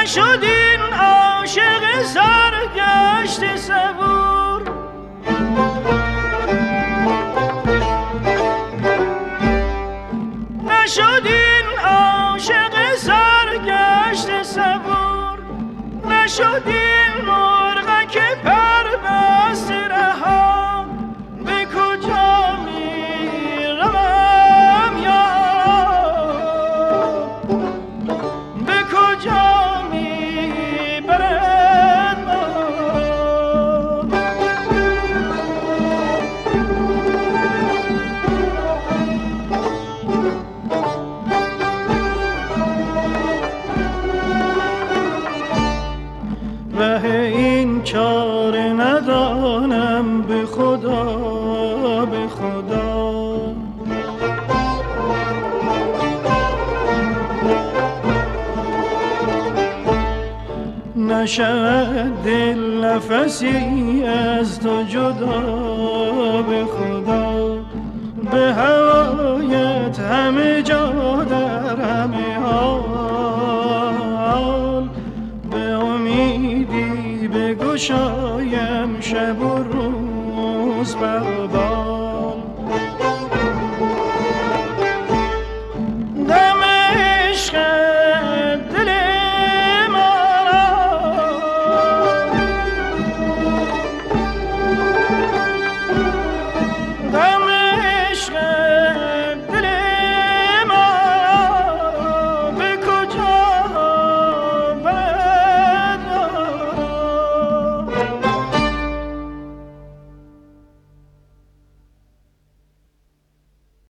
نشد این عاشق سرگشت صبور، نشد این عاشق سرگشت صبور، نشد این مرغ که پر بست رها. به کجا می روم یا به کجا می برد ره این چاره ندانم به خدا به خدا. نشود دل نفسی از تو جدا به خدا. به هوایت همه جا در همه حال، به امیدی بگشایم شب